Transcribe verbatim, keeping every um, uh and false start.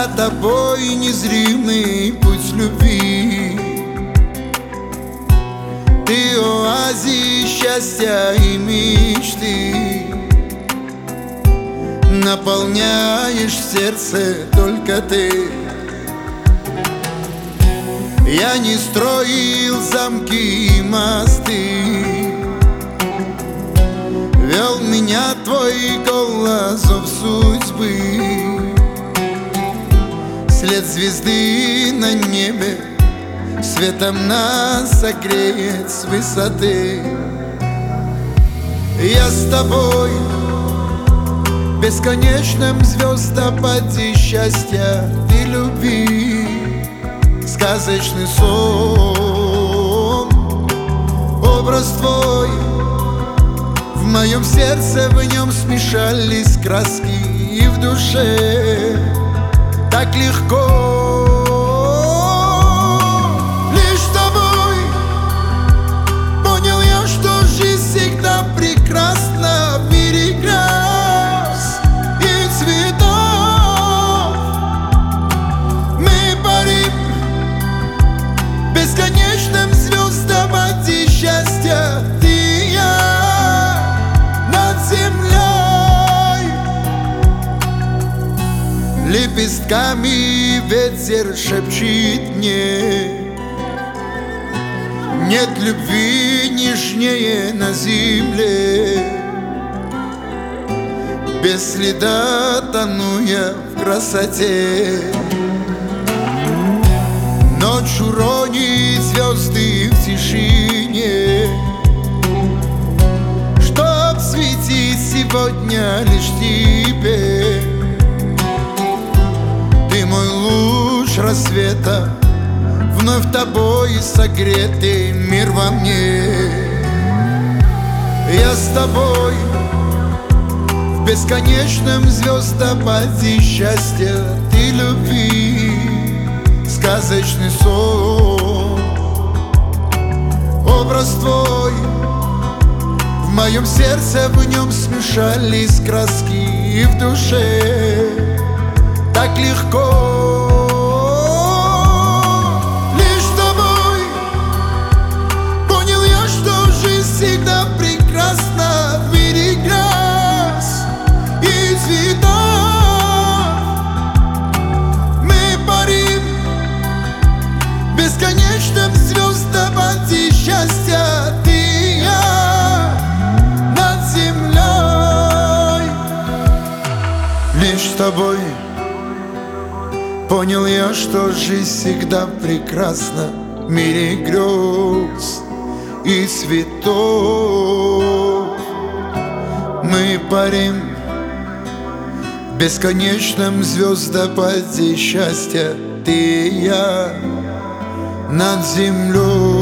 За тобой незримый путь любви. Ты оазис счастья и мечты, наполняешь сердце только ты. Я не строил замки и мосты, вел меня твой голос, зов судьбы. След звезды на небе светом нас согреет с высоты. Я с тобой в бесконечном звездопаде счастья и любви. Сказочный сон, образ твой в моем сердце, в нем смешались краски, и в душе так легко. Лишь с тобой понял я, что жизнь всегда прекрасна. В мире грез и цветов мы парим в бесконечном звездопаде счастья. Ты и я над землей, лепестками ветер шепчет мне: нет любви нежнее на земле. Без следа тону я в красоте. Ночь уронит звезды в тишине, чтоб светить сегодня лишь тебе. Ты мой луч рассвета, вновь тобой согретый мир во мне. Я с тобой в бесконечном звездопаде счастья и любви. Сказочный сон, образ твой в моем сердце, в нем смешались краски, и в душе так легко. Лишь с тобой понял я, что жизнь всегда прекрасна. В мире грез и цветов мы парим в бесконечном звездопаде счастья. Ты и я над землей. Лишь с тобой понял я, что жизнь всегда прекрасна. В мире грез и цветов мы парим в бесконечном звездопаде счастья. Ты и я над землей.